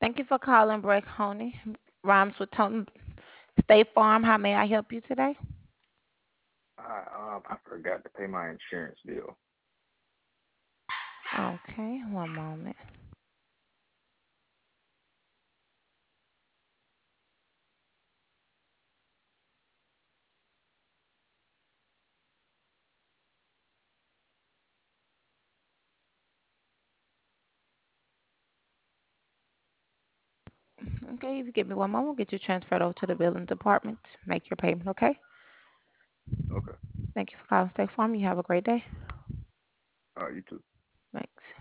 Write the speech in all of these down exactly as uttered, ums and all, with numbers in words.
Thank you for calling Break Honey. Rhymes with Tone State Farm. How may I help you today? I um I forgot to pay my insurance bill. Okay, one moment. Okay, if you give me one moment, we'll get you transferred over to the billing department. Make your payment, okay? Okay. Thank you for calling State Farm. You have a great day. Uh, you too. Thanks.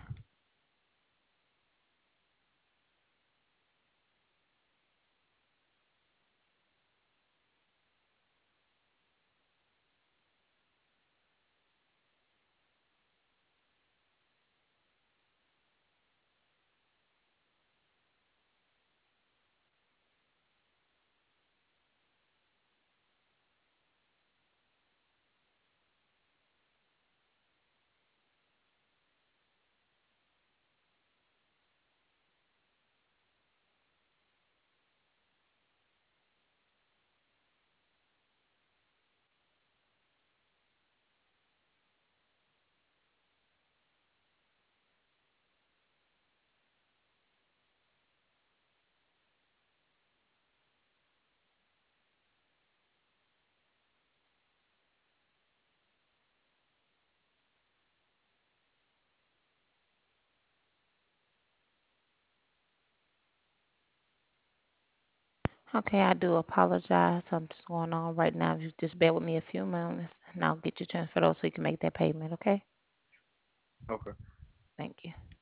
Okay, I do apologize. Something's going on right now. If you just bear with me a few moments, and I'll get you transferred over so you can make that payment, okay? Okay. Thank you.